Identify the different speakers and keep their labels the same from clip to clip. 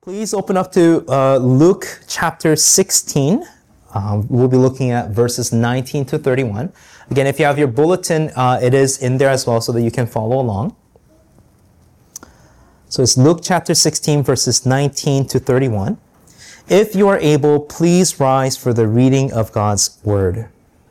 Speaker 1: Please open up to Luke chapter 16. We'll be looking at verses 19 to 31. Again, if you have your bulletin, it is in there as well so that you can follow along. So it's Luke chapter 16, verses 19 to 31. If you are able, please rise for the reading of God's word.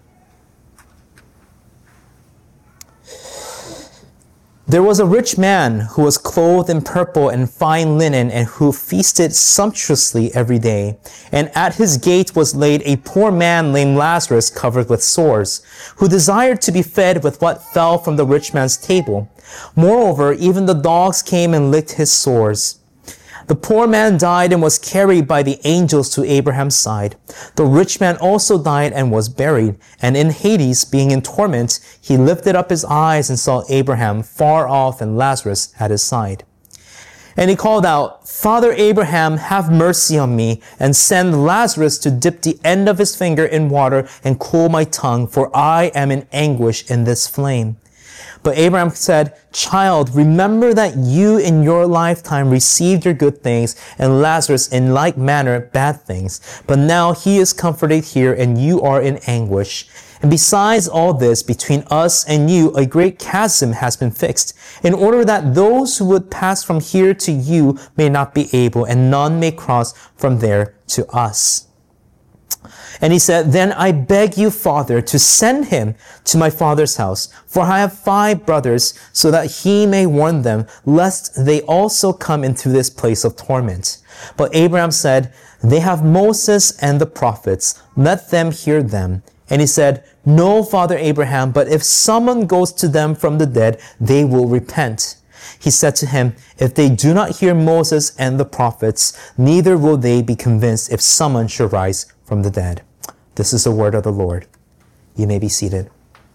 Speaker 1: There was a rich man who was clothed in purple and fine linen and who feasted sumptuously every day. And at his gate was laid a poor man named Lazarus covered with sores, who desired to be fed with what fell from the rich man's table. Moreover, even the dogs came and licked his sores. The poor man died and was carried by the angels to Abraham's side. The rich man also died and was buried. And in Hades, being in torment, he lifted up his eyes and saw Abraham far off and Lazarus at his side. And he called out, "Father Abraham, have mercy on me, and send Lazarus to dip the end of his finger in water and cool my tongue, for I am in anguish in this flame." But Abraham said, "Child, remember that you in your lifetime received your good things, and Lazarus in like manner bad things. But now he is comforted here, and you are in anguish. And besides all this, between us and you, a great chasm has been fixed, in order that those who would pass from here to you may not be able, and none may cross from there to us." And he said, "Then I beg you, Father, to send him to my father's house, for I have 5 brothers, so that he may warn them, lest they also come into this place of torment." But Abraham said, "They have Moses and the prophets. Let them hear them." And he said, "No, Father Abraham, but if someone goes to them from the dead, they will repent." He said to him, "If they do not hear Moses and the prophets, neither will they be convinced if someone should rise from the dead." This is the word of the Lord. You may be seated.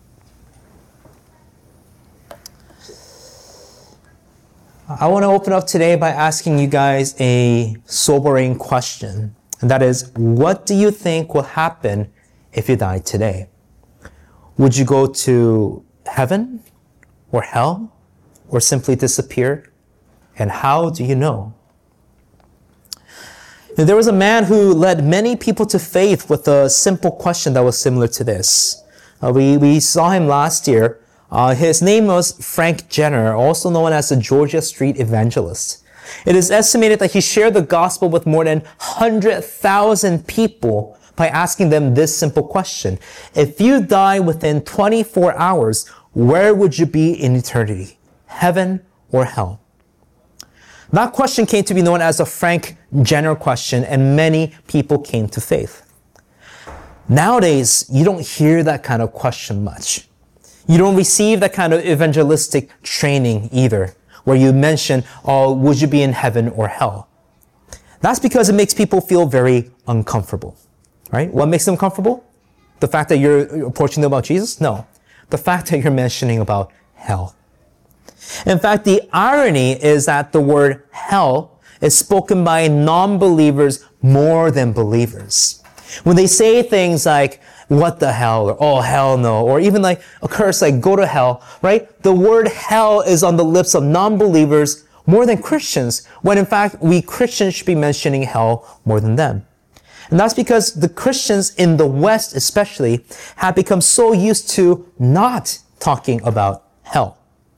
Speaker 1: I want to open up today by asking you guys a sobering question. And that is, what do you think will happen if you died today? Would you go to heaven or hell or simply disappear? And how do you know? There was a man who led many people to faith with a simple question that was similar to this. We saw him last year. His name was Frank Jenner, also known as the Georgia Street Evangelist. It is estimated that he shared the gospel with more than 100,000 people by asking them this simple question: if you die within 24 hours, where would you be in eternity? Heaven or hell? That question came to be known as the Frank Jenner question, and many people came to faith. Nowadays, you don't hear that kind of question much. You don't receive that kind of evangelistic training either, where you mention, "Oh, would you be in heaven or hell?" That's because it makes people feel very uncomfortable, right? What makes them comfortable? The fact that you're approaching them about Jesus? No. The fact that you're mentioning about hell. In fact, the irony is that the word hell is spoken by non-believers more than believers. When they say things like, "What the hell?" or "Oh, hell no," or even like a curse like "Go to hell," right? The word hell is on the lips of non-believers more than Christians, when in fact we Christians should be mentioning hell more than them. And that's because the Christians in the West especially have become so used to not talking about hell.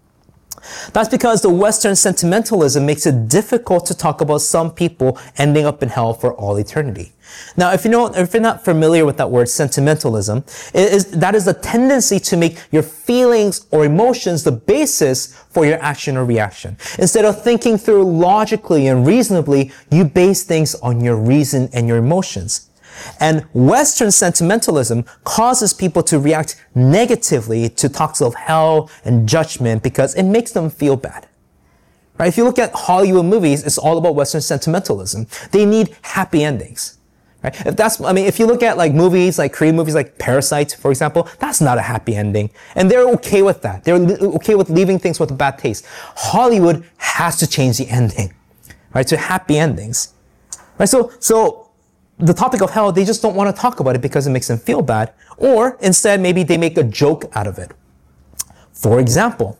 Speaker 1: That's because the Western sentimentalism makes it difficult to talk about some people ending up in hell for all eternity. Now, if you're not familiar with that word sentimentalism, that is the tendency to make your feelings or emotions the basis for your action or reaction. Instead of thinking through logically and reasonably, you base things on your reason and your emotions. And Western sentimentalism causes people to react negatively to talks of hell and judgment because it makes them feel bad. Right? If you look at Hollywood movies, it's all about Western sentimentalism. They need happy endings. Right? If you look at like movies, like Korean movies like Parasite, for example, that's not a happy ending. And they're okay with that. They're okay with leaving things with a bad taste. Hollywood has to change the ending, right, to happy endings. Right? So the topic of hell, they just don't want to talk about it because it makes them feel bad. Or instead, maybe they make a joke out of it. For example,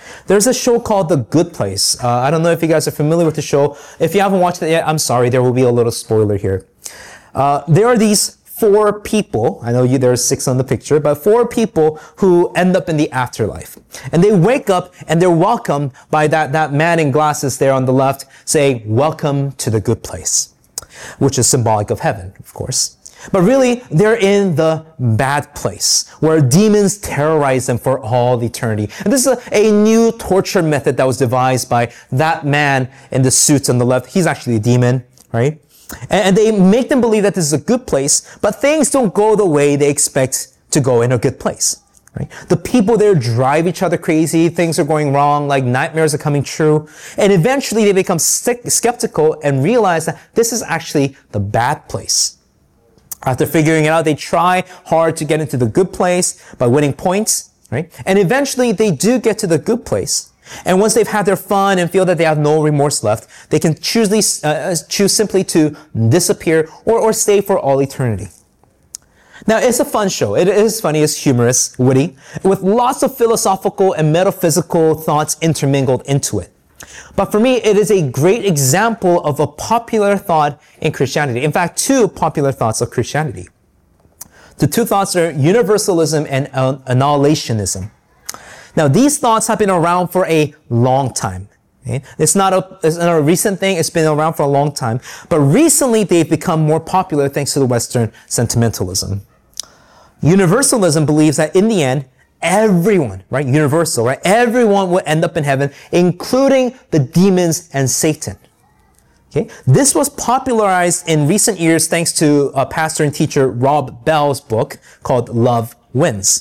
Speaker 1: There's a show called The Good Place. I don't know if you guys are familiar with the show. If you haven't watched it yet, I'm sorry, there will be a little spoiler here. There are these 4 people, I know there are 6 on the picture, but 4 people who end up in the afterlife. And they wake up and they're welcomed by that man in glasses there on the left saying, "Welcome to the good place," which is symbolic of heaven, of course. But really, they're in the bad place where demons terrorize them for all eternity. And this is a new torture method that was devised by that man in the suits on the left. He's actually a demon, right? And they make them believe that this is a good place, but things don't go the way they expect to go in a good place. Right? The people there drive each other crazy. Things are going wrong, like nightmares are coming true. And eventually they become skeptical and realize that this is actually the bad place. After figuring it out, they try hard to get into the good place by winning points, right? And eventually they do get to the good place. And once they've had their fun and feel that they have no remorse left, they can choose simply to disappear or stay for all eternity. Now, it's a fun show. It is funny, it's humorous, witty, with lots of philosophical and metaphysical thoughts intermingled into it. But for me, it is a great example of a popular thought in Christianity. In fact, 2 popular thoughts of Christianity. The 2 thoughts are universalism and annihilationism. Now, these thoughts have been around for a long time. Okay? It's not a recent thing. It's been around for a long time. But recently, they've become more popular thanks to the Western sentimentalism. Universalism believes that in the end, everyone, right? Universal, right? Everyone will end up in heaven, including the demons and Satan. Okay? This was popularized in recent years thanks to pastor and teacher Rob Bell's book called Love Wins.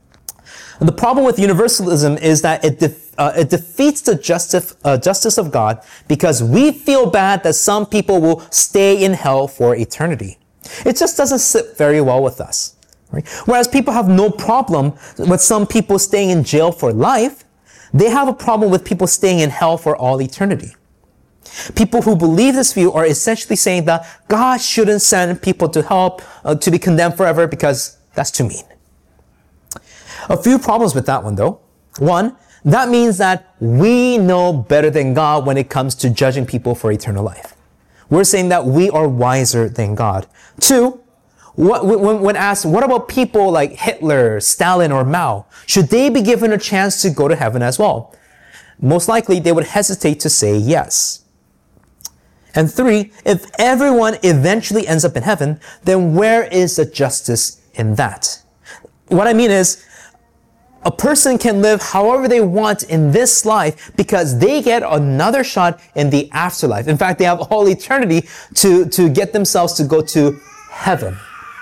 Speaker 1: The problem with universalism is that it defeats the justice of God because we feel bad that some people will stay in hell for eternity. It just doesn't sit very well with us. Right? Whereas people have no problem with some people staying in jail for life, they have a problem with people staying in hell for all eternity. People who believe this view are essentially saying that God shouldn't send people to hell to be condemned forever because that's too mean. A few problems with that one though. One, that means that we know better than God when it comes to judging people for eternal life. We're saying that we are wiser than God. 2, when asked, what about people like Hitler, Stalin, or Mao? Should they be given a chance to go to heaven as well? Most likely they would hesitate to say yes. And 3, if everyone eventually ends up in heaven, then where is the justice in that? What I mean is, a person can live however they want in this life because they get another shot in the afterlife. In fact, they have all eternity to get themselves to go to heaven.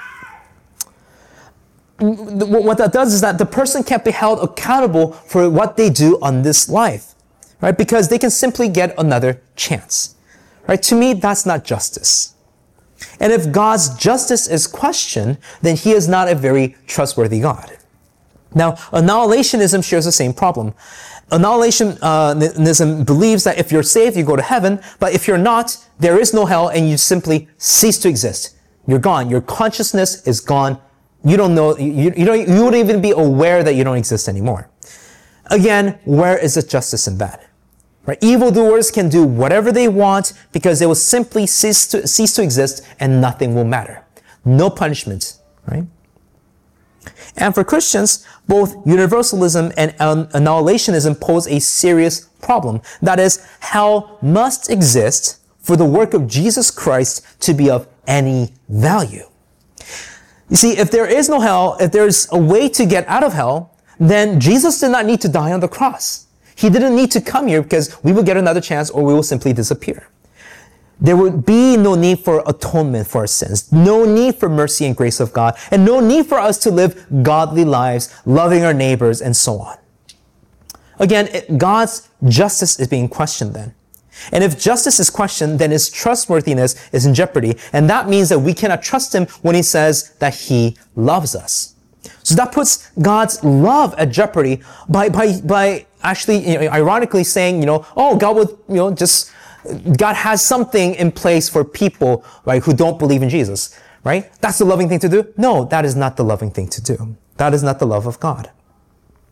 Speaker 1: What that does is that the person can't be held accountable for what they do on this life, right? Because they can simply get another chance, right? To me, that's not justice. And if God's justice is questioned, then He is not a very trustworthy God. Now, annihilationism shares the same problem. Annihilationism believes that if you're saved, you go to heaven, but if you're not, there is no hell and you simply cease to exist. You're gone. Your consciousness is gone. You don't know, you wouldn't even be aware that you don't exist anymore. Again, where is the justice in that? Right? Evildoers can do whatever they want because they will simply cease to exist and nothing will matter. No punishment, right? And for Christians, both universalism and annihilationism pose a serious problem. That is, hell must exist for the work of Jesus Christ to be of any value. You see, if there is no hell, if there's a way to get out of hell, then Jesus did not need to die on the cross. He didn't need to come here because we will get another chance or we will simply disappear. There would be no need for atonement for our sins, no need for mercy and grace of God, and no need for us to live godly lives, loving our neighbors, and so on. Again, God's justice is being questioned then. And if justice is questioned, then His trustworthiness is in jeopardy. And that means that we cannot trust Him when He says that He loves us. So that puts God's love at jeopardy by actually, ironically saying, oh, God would, God has something in place for people, right, who don't believe in Jesus, right? That's the loving thing to do? No, that is not the loving thing to do. That is not the love of God.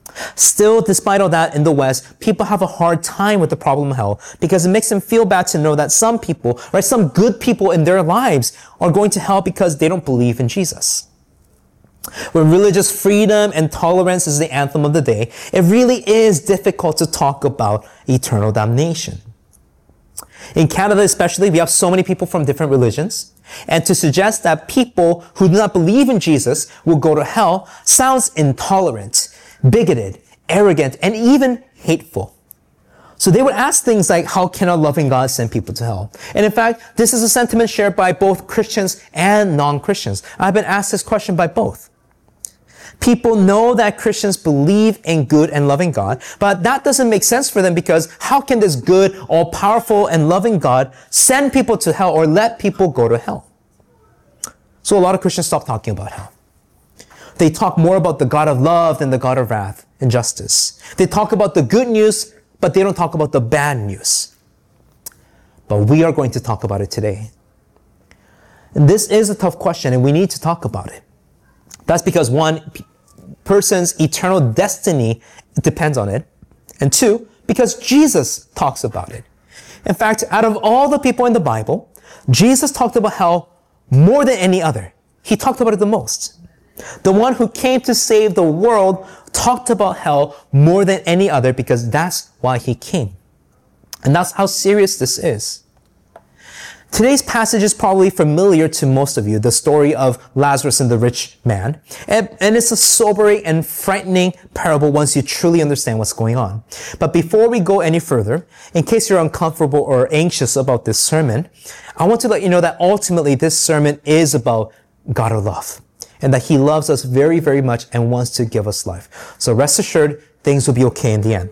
Speaker 1: Still, despite all that in the West, people have a hard time with the problem of hell because it makes them feel bad to know that some people, right, some good people in their lives are going to hell because they don't believe in Jesus. When religious freedom and tolerance is the anthem of the day, it really is difficult to talk about eternal damnation. In Canada especially, we have so many people from different religions, and to suggest that people who do not believe in Jesus will go to hell sounds intolerant, bigoted, arrogant, and even hateful. So they would ask things like, how can a loving God send people to hell? And in fact, this is a sentiment shared by both Christians and non-Christians. I've been asked this question by both. People know that Christians believe in good and loving God, but that doesn't make sense for them because how can this good, all-powerful, and loving God send people to hell or let people go to hell? So a lot of Christians stop talking about hell. They talk more about the God of love than the God of wrath and justice. They talk about the good news, but they don't talk about the bad news. But we are going to talk about it today. And this is a tough question, and we need to talk about it. That's because one, person's eternal destiny depends on it. And two, because Jesus talks about it. In fact, out of all the people in the Bible, Jesus talked about hell more than any other. He talked about it the most. The one who came to save the world talked about hell more than any other because that's why he came. And that's how serious this is. Today's passage is probably familiar to most of you, the story of Lazarus and the rich man. And it's a sobering and frightening parable once you truly understand what's going on. But before we go any further, in case you're uncomfortable or anxious about this sermon, I want to let you know that ultimately this sermon is about God of love and that he loves us very, very much and wants to give us life. So rest assured, things will be okay in the end.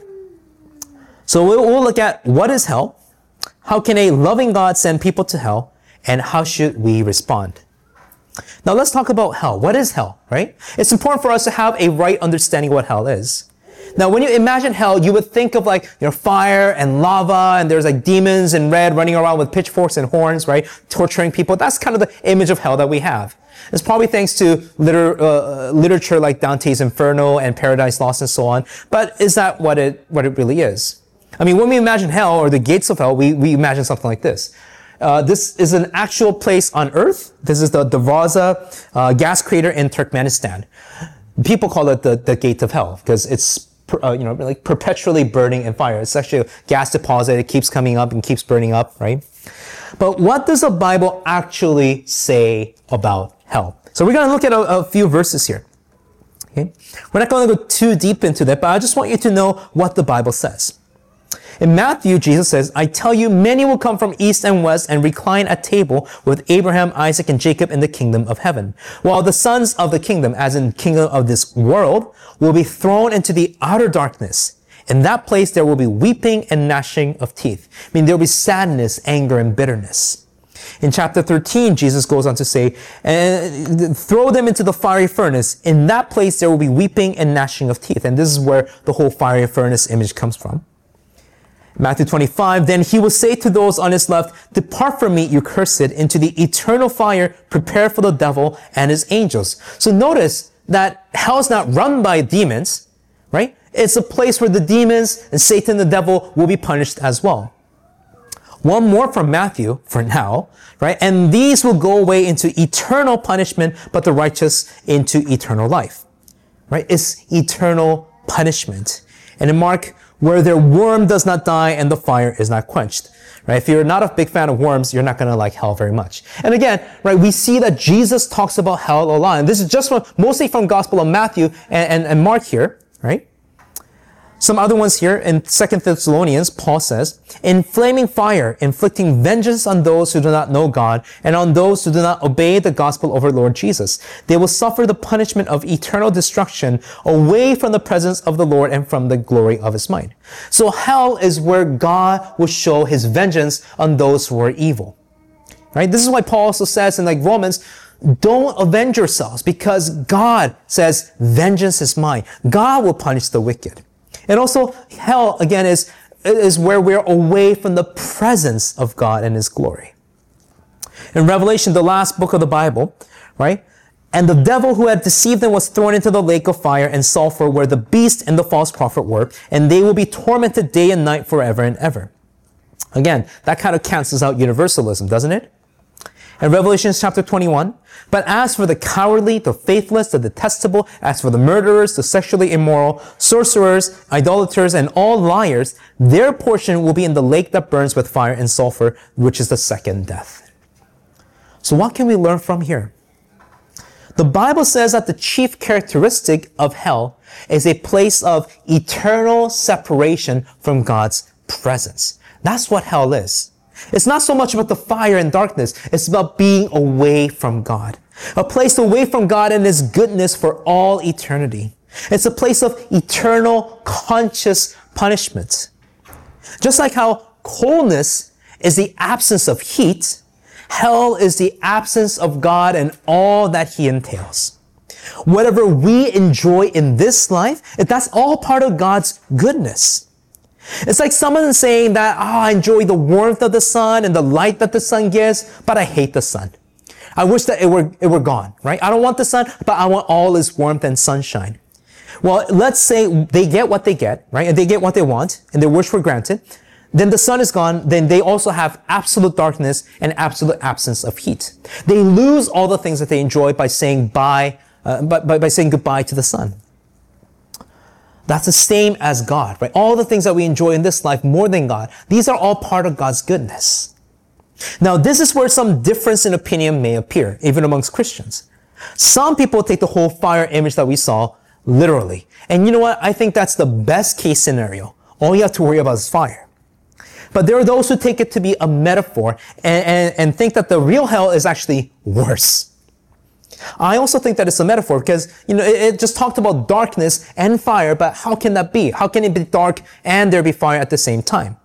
Speaker 1: So we'll look at what is hell. How can a loving God send people to hell? And how should we respond? Now let's talk about hell. What is hell, right? It's important for us to have a right understanding of what hell is. Now when you imagine hell, you would think of fire and lava and there's demons in red running around with pitchforks and horns, right? Torturing people. That's kind of the image of hell that we have. It's probably thanks to literature like Dante's Inferno and Paradise Lost and so on. But is that what it really is? I mean, when we imagine hell or the gates of hell, we imagine something like this. This is an actual place on Earth. This is the Darvaza gas crater in Turkmenistan. People call it the gate of hell because it's perpetually burning in fire. It's actually a gas deposit. It keeps coming up and keeps burning up, right? But what does the Bible actually say about hell? So we're going to look at a few verses here. Okay? We're not going to go too deep into that, but I just want you to know what the Bible says. In Matthew, Jesus says, I tell you, many will come from east and west and recline at table with Abraham, Isaac, and Jacob in the kingdom of heaven. While the sons of the kingdom, as in kingdom of this world, will be thrown into the outer darkness. In that place, there will be weeping and gnashing of teeth. I mean, there will be sadness, anger, and bitterness. In chapter 13, Jesus goes on to say, throw them into the fiery furnace. In that place, there will be weeping and gnashing of teeth. And this is where the whole fiery furnace image comes from. Matthew 25, then he will say to those on his left, depart from me, you cursed, into the eternal fire prepared for the devil and his angels. So notice that hell is not run by demons, right? It's a place where the demons and Satan, the devil, will be punished as well. One more from Matthew for now, right? And these will go away into eternal punishment, but the righteous into eternal life, right? It's eternal punishment. And in Mark, where their worm does not die and the fire is not quenched. Right? If you're not a big fan of worms, you're not going to like hell very much. And again, right, we see that Jesus talks about hell a lot. And this is just mostly from Gospel of Matthew and Mark here, right? Some other ones here in 2 Thessalonians, Paul says, in flaming fire, inflicting vengeance on those who do not know God and on those who do not obey the gospel of our Lord Jesus. They will suffer the punishment of eternal destruction away from the presence of the Lord and from the glory of his might. So hell is where God will show his vengeance on those who are evil. Right? This is why Paul also says in Romans, don't avenge yourselves because God says, vengeance is mine. God will punish the wicked. And also, hell, again, is where we're away from the presence of God and his glory. In Revelation, the last book of the Bible, right? And the devil who had deceived them was thrown into the lake of fire and sulfur where the beast and the false prophet were, and they will be tormented day and night forever and ever. Again, that kind of cancels out universalism, doesn't it? In Revelation chapter 21, but as for the cowardly, the faithless, the detestable, as for the murderers, the sexually immoral, sorcerers, idolaters, and all liars, their portion will be in the lake that burns with fire and sulfur, which is the second death. So what can we learn from here? The Bible says that the chief characteristic of hell is a place of eternal separation from God's presence. That's what hell is. It's not so much about the fire and darkness. It's about being away from God. A place away from God and His goodness for all eternity. It's a place of eternal conscious punishment. Just like how coldness is the absence of heat, hell is the absence of God and all that He entails. Whatever we enjoy in this life, that's all part of God's goodness. It's like someone saying that, I enjoy the warmth of the sun and the light that the sun gives, but I hate the sun. I wish that it were gone, right? I don't want the sun, but I want all its warmth and sunshine. Well, let's say they get what they get, right? And they get what they want, and their wish were granted. Then the sun is gone, then they also have absolute darkness and absolute absence of heat. They lose all the things that they enjoy by saying by saying goodbye to the sun. That's the same as God, right? All the things that we enjoy in this life more than God, these are all part of God's goodness. Now, this is where some difference in opinion may appear, even amongst Christians. Some people take the whole fire image that we saw literally. And you know what? I think that's the best case scenario. All you have to worry about is fire. But there are those who take it to be a metaphor and think that the real hell is actually worse. I also think that it's a metaphor because, it just talked about darkness and fire, but how can that be? How can it be dark and there be fire at the same time?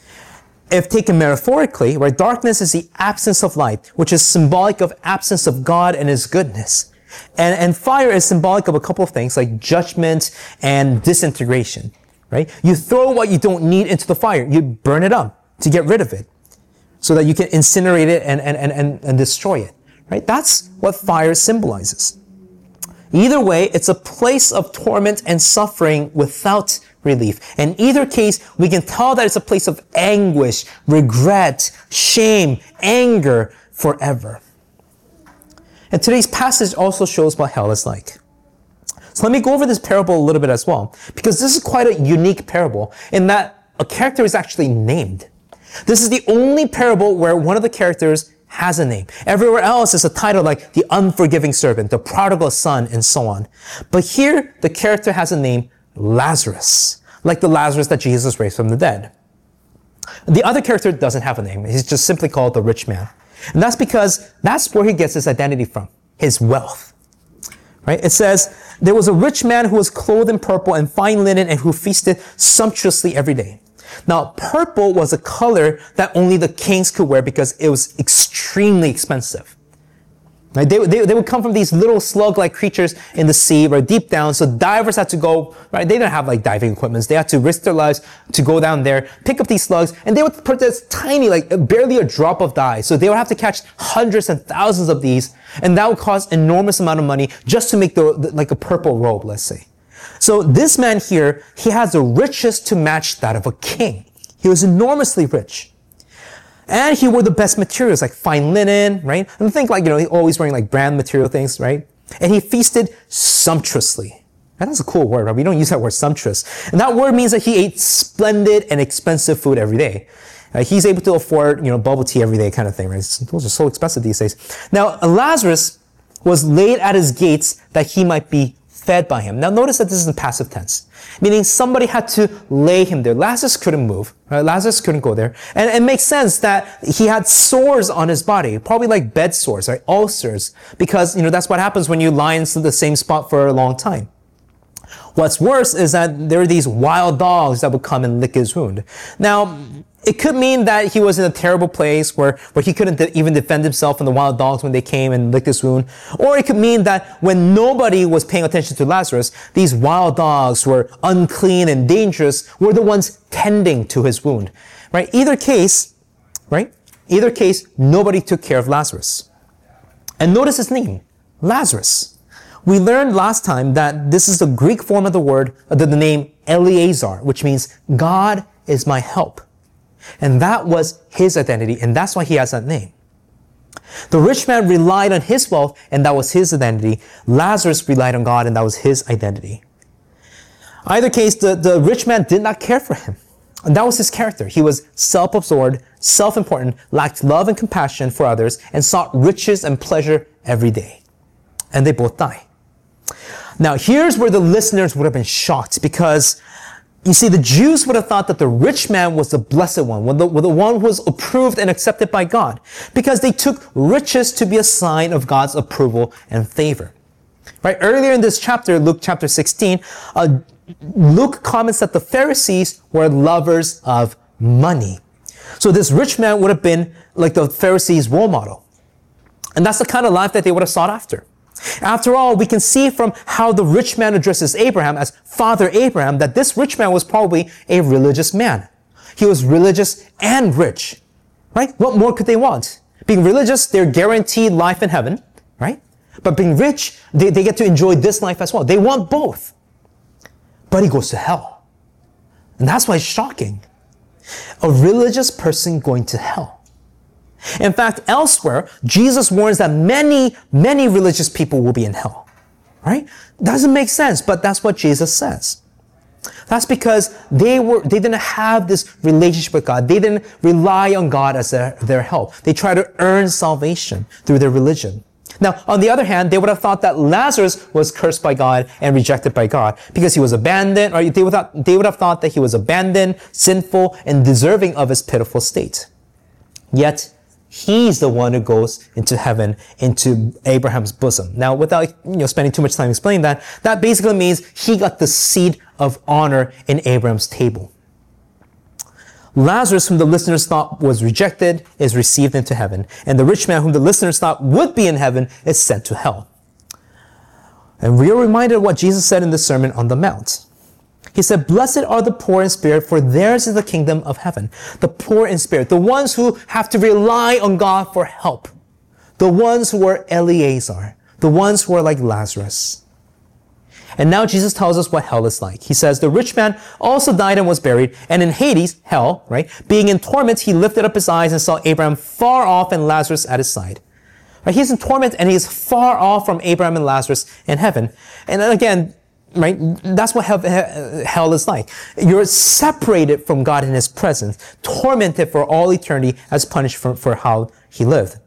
Speaker 1: If taken metaphorically, where darkness is the absence of light, which is symbolic of absence of God and His goodness. And fire is symbolic of a couple of things like judgment and disintegration, right? You throw what you don't need into the fire. You burn it up to get rid of it so that you can incinerate it and destroy it. Right? That's what fire symbolizes. Either way, it's a place of torment and suffering without relief. In either case, we can tell that it's a place of anguish, regret, shame, anger forever. And today's passage also shows what hell is like. So let me go over this parable a little bit as well, because this is quite a unique parable in that a character is actually named. This is the only parable where one of the characters has a name. Everywhere else is a title like the unforgiving servant, the prodigal son, and so on. But here, the character has a name, Lazarus, like the Lazarus that Jesus raised from the dead. The other character doesn't have a name. He's just simply called the rich man. And that's because that's where he gets his identity from, his wealth. Right? It says, there was a rich man who was clothed in purple and fine linen and who feasted sumptuously every day. Now, purple was a color that only the kings could wear because it was extremely expensive. Right? They would come from these little slug-like creatures in the sea, right, deep down, so divers had to go, right, they didn't have like diving equipment. They had to risk their lives to go down there, pick up these slugs, and they would put this tiny, like barely a drop of dye. So they would have to catch hundreds and thousands of these, and that would cost enormous amount of money just to make like a purple robe, let's say. So this man here, he has the riches to match that of a king. He was enormously rich. And he wore the best materials like fine linen, right? And think like, he's always wearing like brand material things, right? And he feasted sumptuously. That's a cool word, right? We don't use that word sumptuous. And that word means that he ate splendid and expensive food every day. He's able to afford, bubble tea every day kind of thing, right? Those are so expensive these days. Now, Lazarus was laid at his gates that he might be fed by him. Now notice that this is in passive tense, meaning somebody had to lay him there. Lazarus couldn't move, right? Lazarus couldn't go there. And it makes sense that he had sores on his body, probably like bed sores, right? Ulcers, because, that's what happens when you lie in the same spot for a long time. What's worse is that there are these wild dogs that would come and lick his wound. Now, it could mean that he was in a terrible place where he couldn't even defend himself from the wild dogs when they came and licked his wound. Or it could mean that when nobody was paying attention to Lazarus, these wild dogs who were unclean and dangerous were the ones tending to his wound. Right? Either case, nobody took care of Lazarus. And notice his name, Lazarus. We learned last time that this is the Greek form of the word, the name Eleazar, which means God is my help. And that was his identity, and that's why he has that name. The rich man relied on his wealth, and that was his identity. Lazarus relied on God, and that was his identity. Either case, the rich man did not care for him. And that was his character. He was self-absorbed, self-important, lacked love and compassion for others, and sought riches and pleasure every day. And they both die. Now, here's where the listeners would have been shocked, because you see, the Jews would have thought that the rich man was the blessed one, the one who was approved and accepted by God, because they took riches to be a sign of God's approval and favor. Right? Earlier in this chapter, Luke chapter 16, Luke comments that the Pharisees were lovers of money. So this rich man would have been like the Pharisees' role model. And that's the kind of life that they would have sought after. After all, we can see from how the rich man addresses Abraham as Father Abraham that this rich man was probably a religious man. He was religious and rich, right? What more could they want? Being religious, they're guaranteed life in heaven, right? But being rich, they get to enjoy this life as well. They want both. But he goes to hell. And that's why it's shocking. A religious person going to hell. In fact, elsewhere, Jesus warns that many religious people will be in hell, right? Doesn't make sense, but that's what Jesus says. That's because they didn't have this relationship with God. They didn't rely on God as their help. They tried to earn salvation through their religion. Now, on the other hand, they would have thought that Lazarus was cursed by God and rejected by God because he was abandoned, or they would have thought that he was abandoned, sinful, and deserving of his pitiful state. Yet, he's the one who goes into heaven, into Abraham's bosom. Now, without spending too much time explaining that, that basically means he got the seat of honor in Abraham's table. Lazarus, whom the listeners thought was rejected, is received into heaven. And the rich man, whom the listeners thought would be in heaven, is sent to hell. And we are reminded of what Jesus said in the Sermon on the Mount. He said, "Blessed are the poor in spirit, for theirs is the kingdom of heaven." The poor in spirit, the ones who have to rely on God for help. The ones who are Eleazar, the ones who are like Lazarus. And now Jesus tells us what hell is like. He says, "The rich man also died and was buried, and in Hades, hell, right, being in torment, he lifted up his eyes and saw Abraham far off and Lazarus at his side." Right? He's in torment and he's far off from Abraham and Lazarus in heaven. And then again, right? That's what hell is like. You're separated from God in his presence, tormented for all eternity as punishment for how he lived.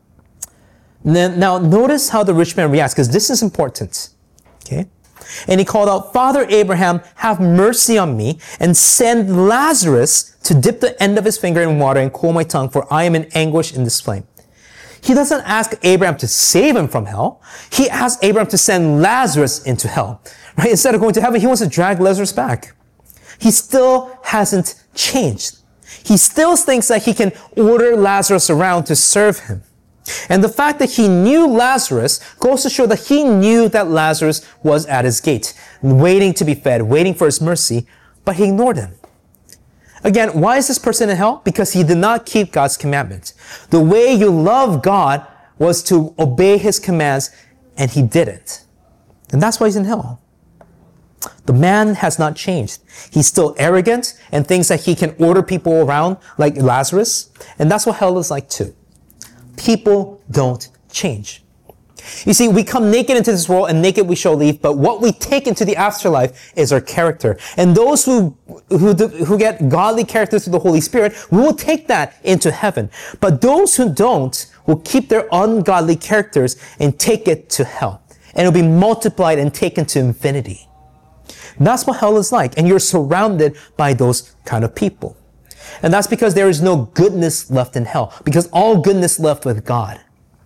Speaker 1: Now, notice how the rich man reacts, because this is important. Okay? And he called out, "Father Abraham, have mercy on me and send Lazarus to dip the end of his finger in water and cool my tongue, for I am in anguish in this flame." He doesn't ask Abraham to save him from hell. He asks Abraham to send Lazarus into hell. Right? Instead of going to heaven, he wants to drag Lazarus back. He still hasn't changed. He still thinks that he can order Lazarus around to serve him. And the fact that he knew Lazarus goes to show that he knew that Lazarus was at his gate, waiting to be fed, waiting for his mercy, but he ignored him. Again, why is this person in hell? Because he did not keep God's commandments. The way you love God was to obey his commands, and he didn't. And that's why he's in hell. The man has not changed. He's still arrogant and thinks that he can order people around like Lazarus. And that's what hell is like too. People don't change. You see, we come naked into this world and naked we shall leave, but what we take into the afterlife is our character. And those who get godly character through the Holy Spirit, we will take that into heaven. But those who don't will keep their ungodly characters and take it to hell. And it will be multiplied and taken to infinity. And that's what hell is like. And you're surrounded by those kind of people. And that's because there is no goodness left in hell, because all goodness left with God.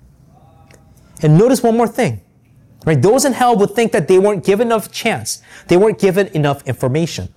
Speaker 1: And notice one more thing, right? Those in hell would think that they weren't given enough chance. They weren't given enough information.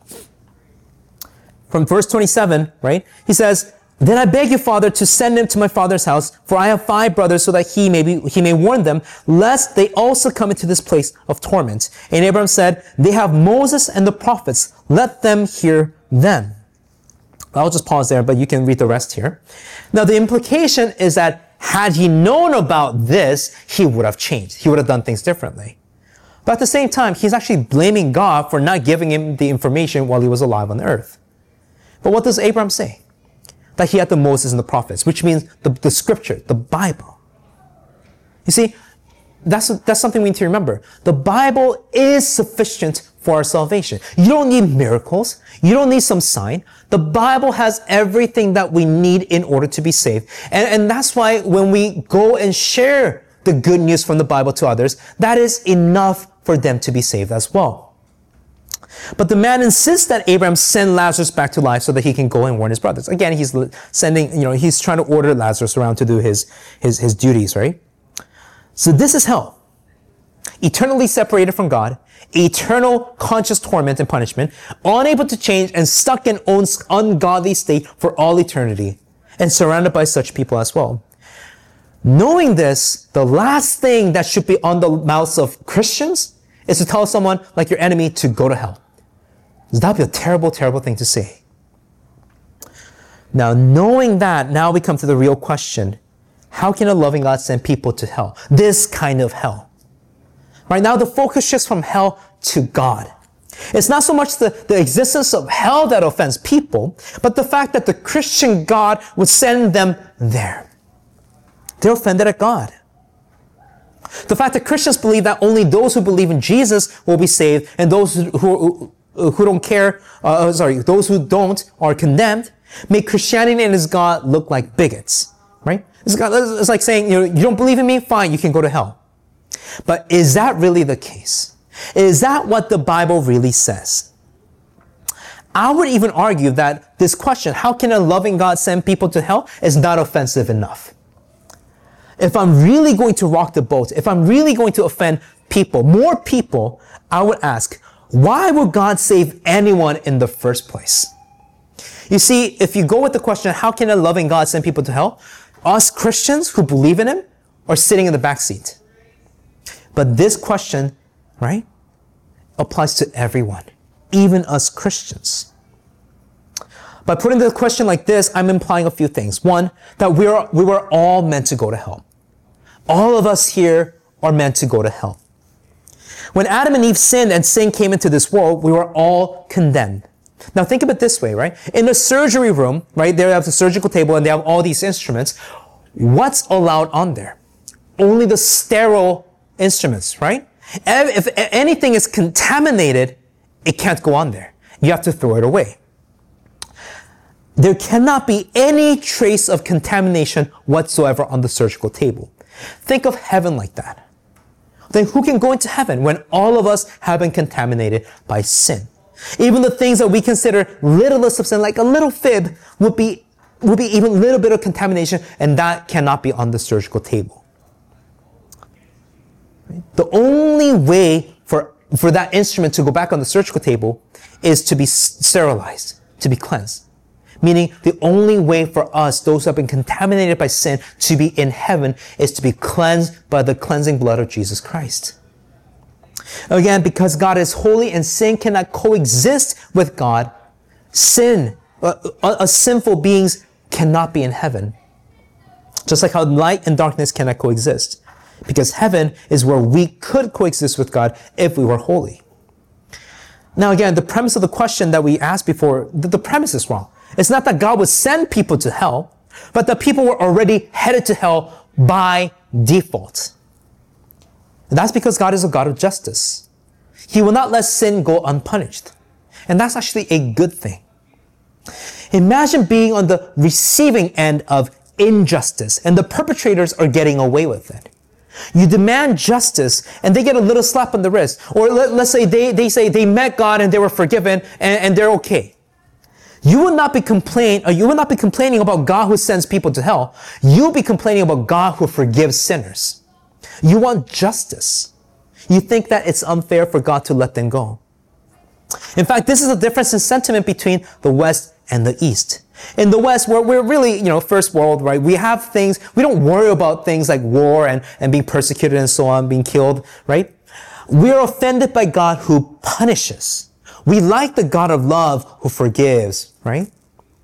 Speaker 1: From verse 27, right? He says, "Then I beg you, Father, to send him to my father's house, for I have 5 brothers, so that he may warn them, lest they also come into this place of torment." And Abraham said, "They have Moses and the prophets. Let them hear them." I'll just pause there, but you can read the rest here. Now, the implication is that Had he known about this, he would have changed. He would have done things differently. But at the same time, he's actually blaming God for not giving him the information while he was alive on the earth. But what does Abraham say? That he had the Moses and the prophets, which means the scripture, the Bible. You see, that's something we need to remember. The Bible is sufficient for our salvation. You don't need miracles. You don't need some sign. The Bible has everything that we need in order to be saved. And that's why when we go and share the good news from the Bible to others, that is enough for them to be saved as well. But the man insists that Abraham send Lazarus back to life so that he can go and warn his brothers. Again, he's he's trying to order Lazarus around to do his duties, right? So this is hell. Eternally separated from God, eternal conscious torment and punishment, unable to change and stuck in own ungodly state for all eternity, and surrounded by such people as well. Knowing this, the last thing that should be on the mouths of Christians is to tell someone like your enemy to go to hell. That would be a terrible, terrible thing to say. Now, knowing that, now we come to the real question. How can a loving God send people to hell? This kind of hell. Right now, the focus shifts from hell to God. It's not so much the existence of hell that offends people, but the fact that the Christian God would send them there. They're offended at God. The fact that Christians believe that only those who believe in Jesus will be saved, and those who don't care, those who don't are condemned, make Christianity and its God look like bigots, right? It's like saying, you don't believe in me? Fine, you can go to hell. But is that really the case? Is that what the Bible really says? I would even argue that this question, how can a loving God send people to hell, is not offensive enough. If I'm really going to rock the boat, if I'm really going to offend people, more people, I would ask, why would God save anyone in the first place? You see, if you go with the question, how can a loving God send people to hell? Us Christians who believe in Him are sitting in the back seat. But this question, right, applies to everyone, even us Christians. By putting the question like this, I'm implying a few things. One, that we were all meant to go to hell. All of us here are meant to go to hell. When Adam and Eve sinned and sin came into this world, we were all condemned. Now think of it this way, right? In the surgery room, right, they have the surgical table and they have all these instruments. What's allowed on there? Only the sterile instruments, right? If anything is contaminated, it can't go on there. You have to throw it away. There cannot be any trace of contamination whatsoever on the surgical table. Think of heaven like that. Then who can go into heaven when all of us have been contaminated by sin? Even the things that we consider littlest of sin, like a little fib, would be even a little bit of contamination, and that cannot be on the surgical table. The only way for that instrument to go back on the surgical table is to be sterilized, to be cleansed. Meaning the only way for us, those who have been contaminated by sin, to be in heaven is to be cleansed by the cleansing blood of Jesus Christ. Again, because God is holy and sin cannot coexist with God, sinful beings cannot be in heaven. Just like how light and darkness cannot coexist. Because heaven is where we could coexist with God if we were holy. Now again, the premise of the question that we asked before, the premise is wrong. It's not that God would send people to hell, but that people were already headed to hell by default. And that's because God is a God of justice. He will not let sin go unpunished. And that's actually a good thing. Imagine being on the receiving end of injustice and the perpetrators are getting away with it. You demand justice and they get a little slap on the wrist. Or let's say they say they met God and they were forgiven and they're okay. You will not be complaining about God who sends people to hell. You'll be complaining about God who forgives sinners. You want justice. You think that it's unfair for God to let them go. In fact, this is the difference in sentiment between the West and the East. In the West, where we're really, first world, right? We have things, we don't worry about things like war and being persecuted and so on, being killed, right? We're offended by God who punishes. We like the God of love who forgives, right?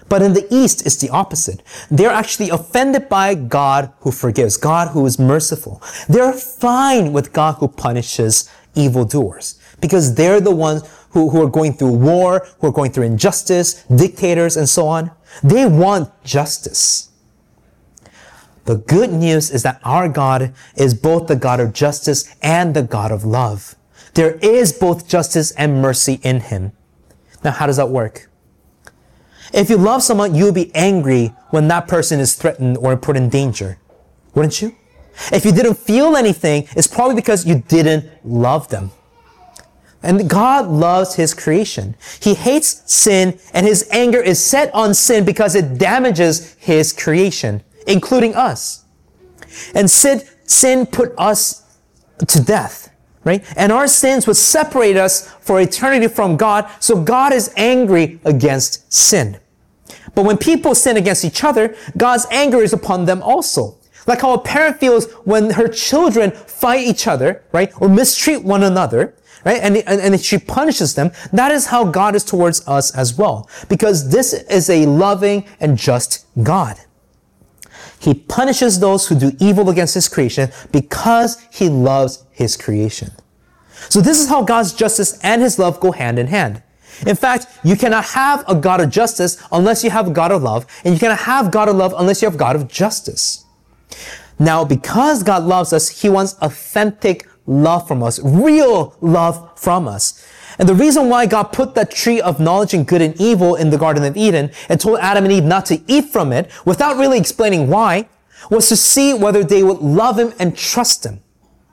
Speaker 1: But in the East, it's the opposite. They're actually offended by God who forgives, God who is merciful. They're fine with God who punishes evildoers because they're the ones who are going through war, who are going through injustice, dictators, and so on. They want justice. The good news is that our God is both the God of justice and the God of love. There is both justice and mercy in Him. Now, how does that work? If you love someone, you'll be angry when that person is threatened or put in danger, wouldn't you? If you didn't feel anything, it's probably because you didn't love them. And God loves His creation. He hates sin, and His anger is set on sin because it damages His creation, including us. And sin put us to death, right? And our sins would separate us for eternity from God, so God is angry against sin. But when people sin against each other, God's anger is upon them also. Like how a parent feels when her children fight each other, right? Or mistreat one another, right? And she punishes them. That is how God is towards us as well. Because this is a loving and just God. He punishes those who do evil against His creation because He loves His creation. So this is how God's justice and His love go hand in hand. In fact, you cannot have a God of justice unless you have a God of love, and you cannot have God of love unless you have God of justice. Now, because God loves us, He wants authentic love from us, real love from us. And the reason why God put that tree of knowledge and good and evil in the Garden of Eden and told Adam and Eve not to eat from it, without really explaining why, was to see whether they would love Him and trust Him.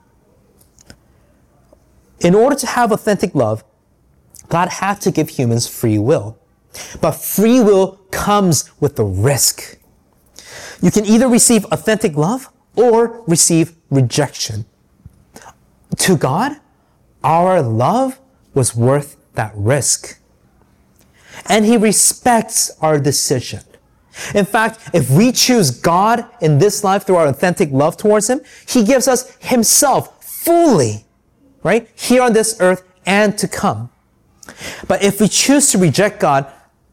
Speaker 1: In order to have authentic love, God had to give humans free will. But free will comes with a risk. You can either receive authentic love or receive rejection. To God, our love was worth that risk. And He respects our decision. In fact, if we choose God in this life through our authentic love towards Him, He gives us Himself fully, right? Here on this earth and to come. But if we choose to reject God,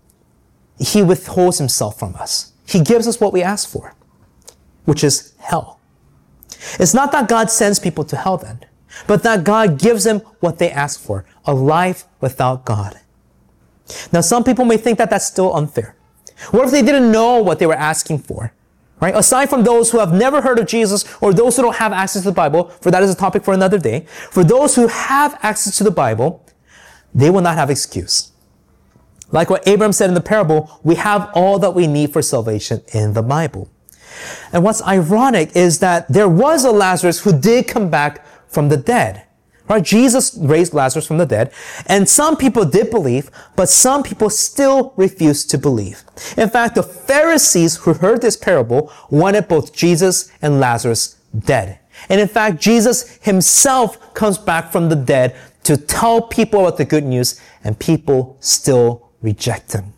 Speaker 1: He withholds Himself from us. He gives us what we ask for, which is hell. It's not that God sends people to hell then, but that God gives them what they ask for, a life without God. Now, some people may think that that's still unfair. What if they didn't know what they were asking for? Right? Aside from those who have never heard of Jesus or those who don't have access to the Bible, for that is a topic for another day, for those who have access to the Bible, they will not have excuse. Like what Abraham said in the parable, we have all that we need for salvation in the Bible. And what's ironic is that there was a Lazarus who did come back from the dead. Right? Jesus raised Lazarus from the dead, and some people did believe, but some people still refused to believe. In fact, the Pharisees who heard this parable wanted both Jesus and Lazarus dead. And in fact, Jesus Himself comes back from the dead to tell people about the good news, and people still reject Him.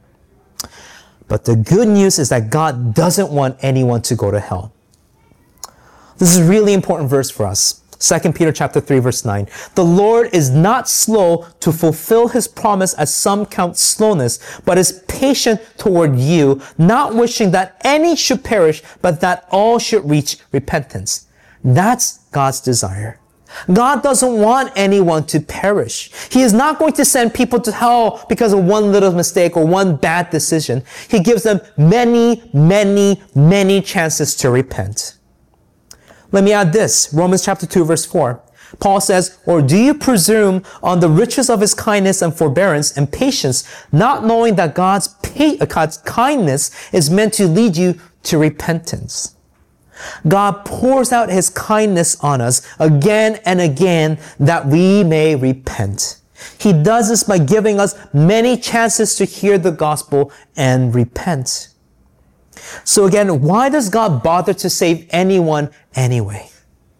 Speaker 1: But the good news is that God doesn't want anyone to go to hell. This is a really important verse for us. 2 Peter chapter 3 verse 9. The Lord is not slow to fulfill His promise, as some count slowness, but is patient toward you, not wishing that any should perish, but that all should reach repentance. That's God's desire. God doesn't want anyone to perish. He is not going to send people to hell because of one little mistake or one bad decision. He gives them many, many, many chances to repent. Let me add this, Romans chapter 2 verse 4. Paul says, "Or do you presume on the riches of His kindness and forbearance and patience, not knowing that God's kindness is meant to lead you to repentance?" God pours out His kindness on us again and again that we may repent. He does this by giving us many chances to hear the gospel and repent. So again, why does God bother to save anyone anyway?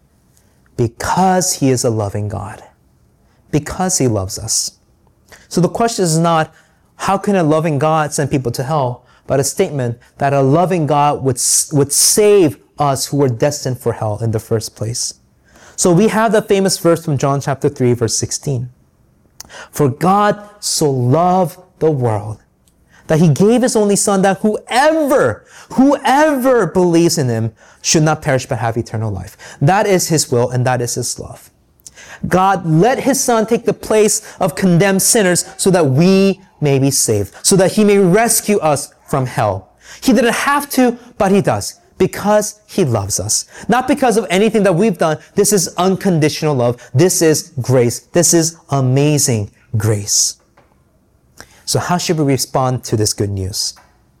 Speaker 1: Because He is a loving God. Because He loves us. So the question is not, how can a loving God send people to hell? But a statement that a loving God would save us who were destined for hell in the first place. So we have the famous verse from John chapter 3 verse 16. For God so loved the world that he gave his only son, that whoever believes in him should not perish but have eternal life. That is his will and that is his love. God let his son take the place of condemned sinners so that we may be saved, so that he may rescue us from hell. He didn't have to, but he does, because he loves us. Not because of anything that we've done. This is unconditional love. This is grace. This is amazing grace. So how should we respond to this good news?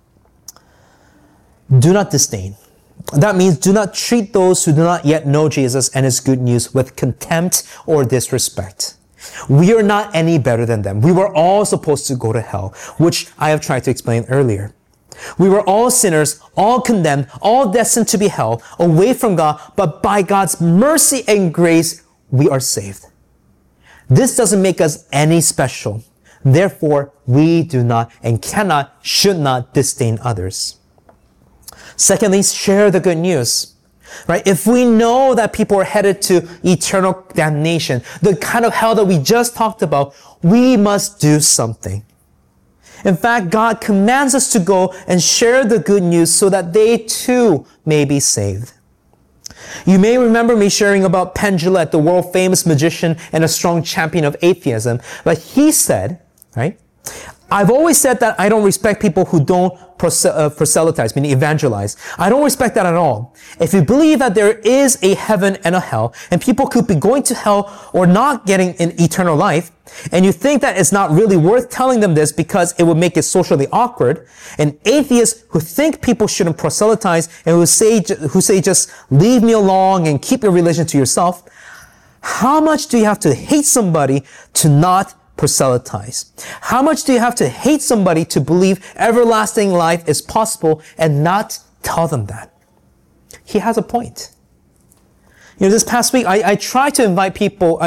Speaker 1: Do not disdain. That means do not treat those who do not yet know Jesus and his good news with contempt or disrespect. We are not any better than them. We were all supposed to go to hell, which I have tried to explain earlier. We were all sinners, all condemned, all destined to be hell, away from God, but by God's mercy and grace, we are saved. This doesn't make us any special. Therefore, we do not and cannot, should not disdain others. Secondly, share the good news. Right? If we know that people are headed to eternal damnation, the kind of hell that we just talked about, we must do something. In fact, God commands us to go and share the good news so that they too may be saved. You may remember me sharing about Penn Jillette, the world famous magician and a strong champion of atheism. But he said, right, I've always said that I don't respect people who don't proselytize, meaning evangelize. I don't respect that at all. If you believe that there is a heaven and a hell, and people could be going to hell or not getting an eternal life, and you think that it's not really worth telling them this because it would make it socially awkward, and atheists who think people shouldn't proselytize and who say just leave me alone and keep your religion to yourself, how much do you have to hate somebody to not proselytize? How much do you have to hate somebody to believe everlasting life is possible and not tell them that? He has a point. This past week, I tried to invite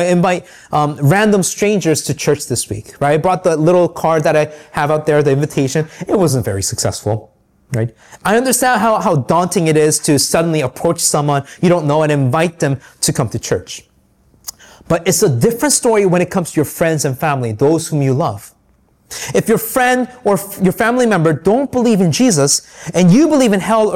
Speaker 1: random strangers to church this week, right? I brought the little card that I have out there, the invitation. It wasn't very successful, right? I understand how daunting it is to suddenly approach someone you don't know and invite them to come to church. But it's a different story when it comes to your friends and family, those whom you love. If your friend or your family member don't believe in Jesus and you believe in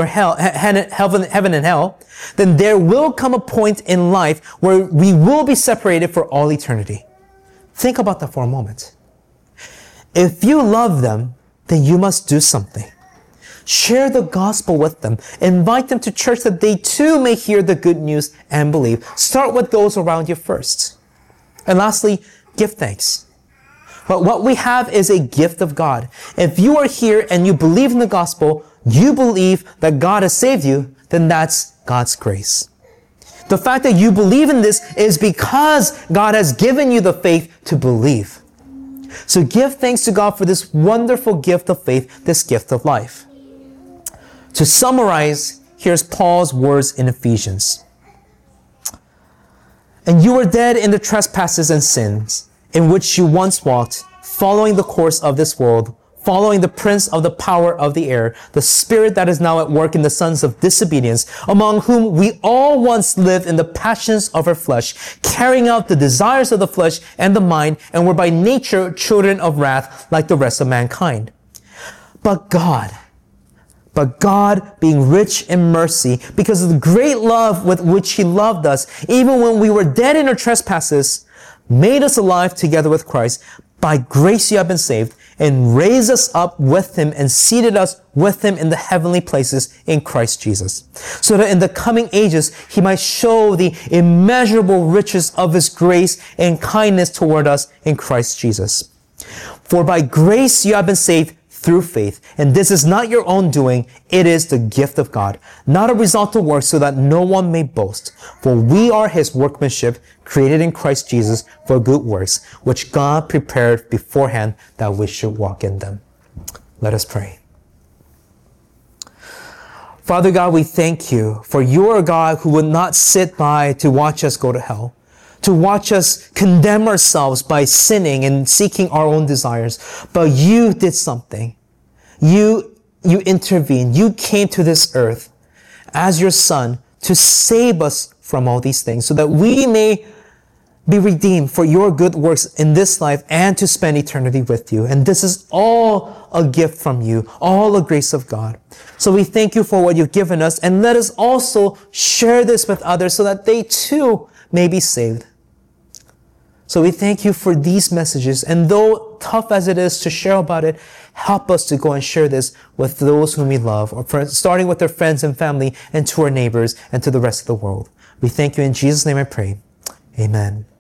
Speaker 1: heaven and hell, then there will come a point in life where we will be separated for all eternity. Think about that for a moment. If you love them, then you must do something. Share the gospel with them. Invite them to church that they too may hear the good news and believe. Start with those around you first. And lastly, give thanks. But what we have is a gift of God. If you are here and you believe in the gospel, you believe that God has saved you, then that's God's grace. The fact that you believe in this is because God has given you the faith to believe. So give thanks to God for this wonderful gift of faith, this gift of life. To summarize, here's Paul's words in Ephesians. And you were dead in the trespasses and sins, in which you once walked, following the course of this world, following the prince of the power of the air, the spirit that is now at work in the sons of disobedience, among whom we all once lived in the passions of our flesh, carrying out the desires of the flesh and the mind, and were by nature children of wrath like the rest of mankind. But God, being rich in mercy, because of the great love with which he loved us, even when we were dead in our trespasses, made us alive together with Christ. By grace you have been saved, and raised us up with him and seated us with him in the heavenly places in Christ Jesus, so that in the coming ages he might show the immeasurable riches of his grace and kindness toward us in Christ Jesus. For by grace you have been saved through faith, and this is not your own doing, it is the gift of God, not a result of works, so that no one may boast. For we are his workmanship, created in Christ Jesus for good works, which God prepared beforehand that we should walk in them. Let us pray. Father God, we thank you, for you are a God who would not sit by to watch us go to hell, to watch us condemn ourselves by sinning and seeking our own desires. But you did something. You intervened. You came to this earth as your son to save us from all these things, so that we may be redeemed for your good works in this life and to spend eternity with you. And this is all a gift from you, all a grace of God. So we thank you for what you've given us, and let us also share this with others so that they too may be saved. So we thank you for these messages, and though tough as it is to share about it, help us to go and share this with those whom we love, or starting with our friends and family, and to our neighbors, and to the rest of the world. We thank you in Jesus' name I pray. Amen.